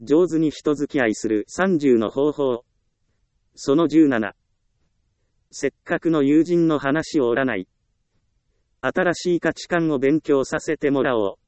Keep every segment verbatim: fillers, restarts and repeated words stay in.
上手に人付き合いするさんじゅうの方法。そのじゅうなな。せっかくの友人の話を折らない。新しい価値観を勉強させてもらおう。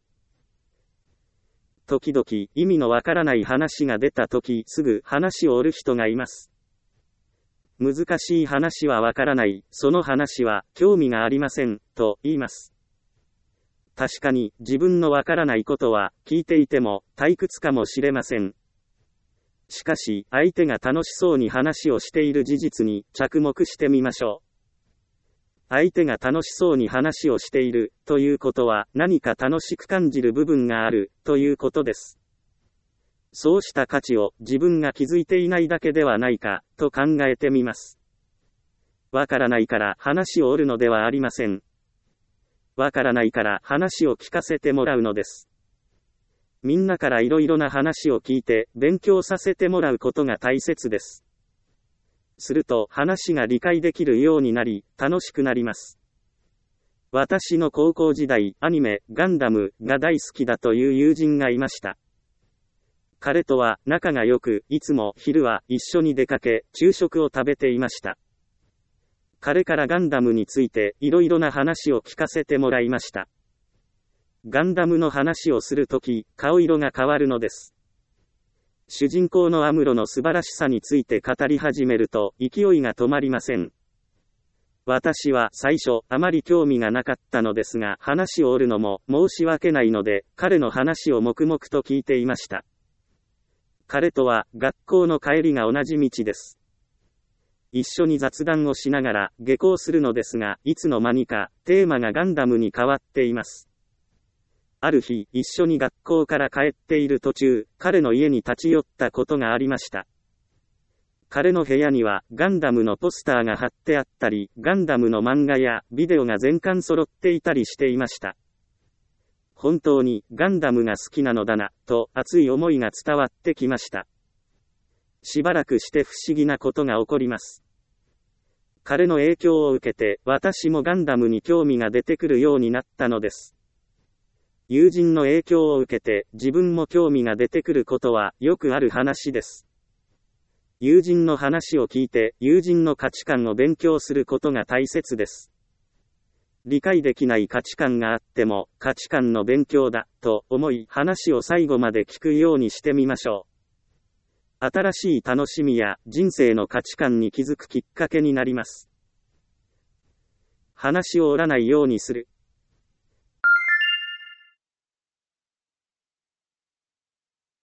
時々意味のわからない話が出たときすぐ話を折る人がいます。難しい話はわからない、その話は興味がありません、と言います。確かに自分のわからないことは聞いていても退屈かもしれません。しかし相手が楽しそうに話をしている事実に着目してみましょう。相手が楽しそうに話をしているということは何か楽しく感じる部分があるということです。そうした価値を自分が気づいていないだけではないかと考えてみます。わからないから話を折るのではありません。わからないから話を聞かせてもらうのです。みんなからいろいろな話を聞いて勉強させてもらうことが大切です。すると話が理解できるようになり、楽しくなります。私の高校時代、アニメ、ガンダムが大好きだという友人がいました。彼とは仲が良く、いつも昼は一緒に出かけ、昼食を食べていました。彼からガンダムについていろいろな話を聞かせてもらいました。ガンダムの話をするとき、顔色が変わるのです。主人公のアムロの素晴らしさについて語り始めると勢いが止まりません。私は最初あまり興味がなかったのですが、話を折るのも申し訳ないので彼の話を黙々と聞いていました。彼とは学校の帰りが同じ道です。一緒に雑談をしながら下校するのですが、いつの間にかテーマがガンダムに変わっています。ある日、一緒に学校から帰っている途中、彼の家に立ち寄ったことがありました。彼の部屋にはガンダムのポスターが貼ってあったり、ガンダムの漫画やビデオが全巻揃っていたりしていました。本当にガンダムが好きなのだな、と熱い思いが伝わってきました。しばらくして不思議なことが起こります。彼の影響を受けて、私もガンダムに興味が出てくるようになったのです。友人の影響を受けて自分も興味が出てくることはよくある話です。友人の話を聞いて友人の価値観を勉強することが大切です。理解できない価値観があっても価値観の勉強だと思い話を最後まで聞くようにしてみましょう。新しい楽しみや人生の価値観に気づくきっかけになります。話を折らないようにする。